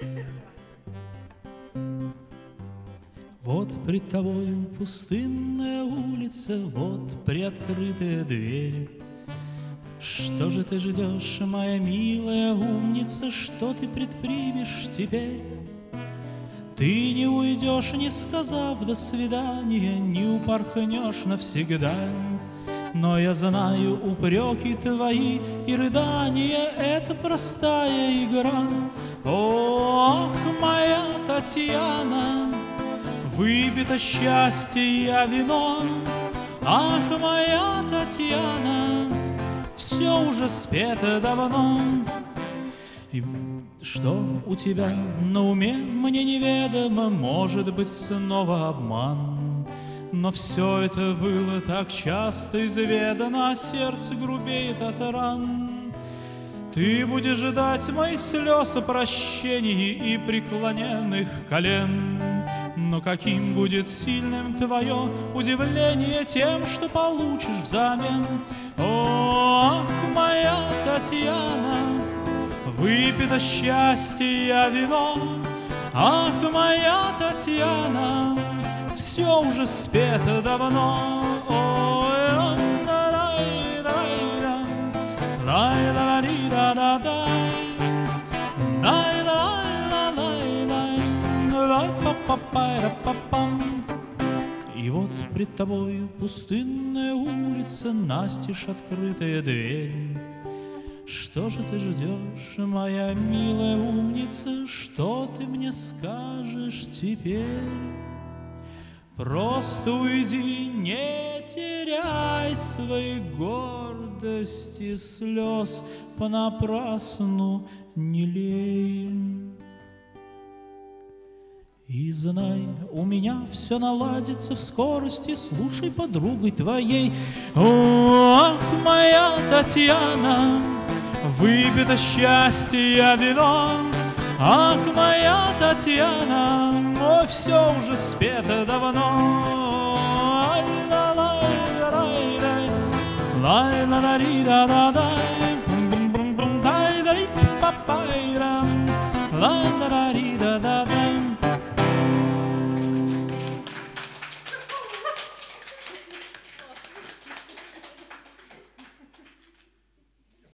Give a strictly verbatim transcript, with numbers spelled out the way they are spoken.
Вот пред тобою пустынная улица, вот приоткрытая дверь. Что же ты ждешь, моя милая умница, что ты предпримешь теперь? Ты не уйдешь, не сказав до свидания, не упорхнешь навсегда. Но я знаю, упреки твои и рыдания — это простая игра. О, ах, моя Татьяна, выпито счастье я вино. Ах, моя Татьяна, все уже спето давно. И что у тебя на уме, мне неведомо, может быть, снова обман. Но все это было так часто изведано, а сердце грубеет от ран. Ты будешь ждать моих слез о прощении и преклоненных колен. Но каким будет сильным твое удивление тем, что получишь взамен? О, ах, моя Татьяна, выпито счастье я вино. Ах, моя Татьяна, все уже спето давно. И вот пред тобою пустынная улица, настежь открытая дверь. Что же ты ждешь, моя милая умница, что ты мне скажешь теперь? Просто уйди, не теряй своей гордости, слез понапрасну не лей. И знай, у меня все наладится в скорости, слушай подругой твоей. О, ах, моя Татьяна, выпито счастье я вино. Ах, моя Татьяна, о, все уже спето давно. Лай-ла-ла-ри-да-да-дай, бум-бум-бум-бум, дай-да-ри-па-пай-рам, лай-да-ра-ри-да-да-дай.